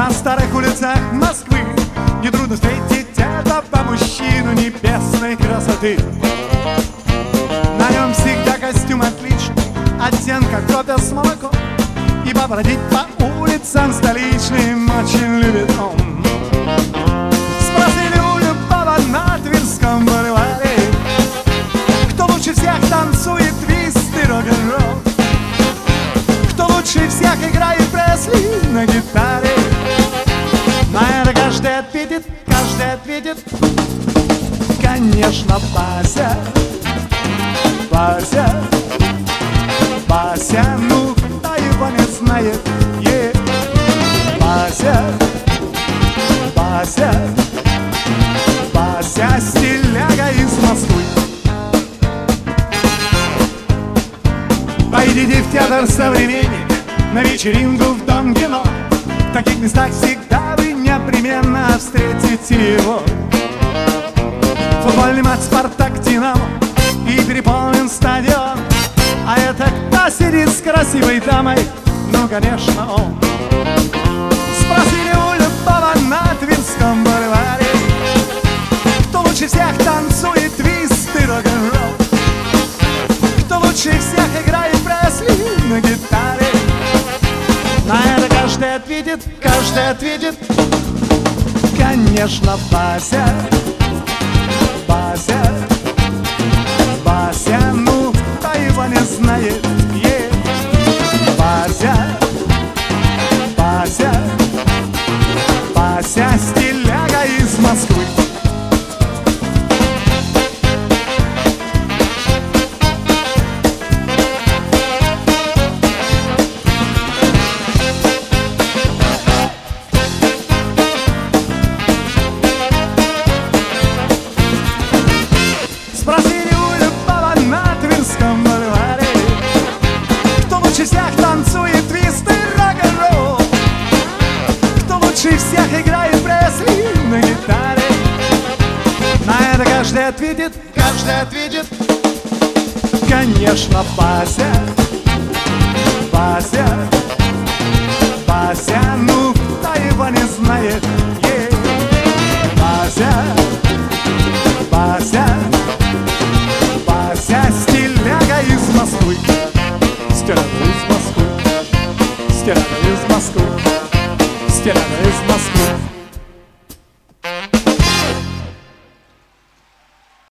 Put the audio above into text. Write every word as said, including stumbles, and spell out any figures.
На старых улицах Москвы нетрудно встретить этого мужчину небесной красоты. На нем всегда костюм отличный, оттенка кофе с молоком, и побродить по улицам столичным очень любит он. Спросили у любого на Тверском бульваре, кто лучше всех танцует твист и рок-н-ролл, кто лучше всех играет Пресли на гитаре. На это каждый ответит, каждый ответит: конечно, Вася, Вася, Вася, ну кто его не знает, е, Вася, Вася, Вася, стиляга из Москвы. Пойдите в театр «Современник», на вечеринку в Дом кино. В таких местах всегда вы непременно встретите его. Футбольный матч «Спартак-Динамо» и переполнен стадион. А это кто сидит с красивой дамой? Ну, конечно, он. Спросили у любого на Тверском бульваре, кто лучше всех танцует твист и рок-н-ролл, кто лучше всех играет Пресли на гитаре. На это каждый ответит, каждый ответит: конечно, Вася, Вася, Вася, ну кто его не знает, е, Вася, Вася, Вася, стиляга из Москвы. Спросили у любого на Тверском бульваре, кто лучше всех танцует твист и рок-н-ролл, кто лучше всех играет Пресли на гитаре. На это каждый ответит, каждый ответит: конечно, Вася, Вася, Вася, ну кто его не знает,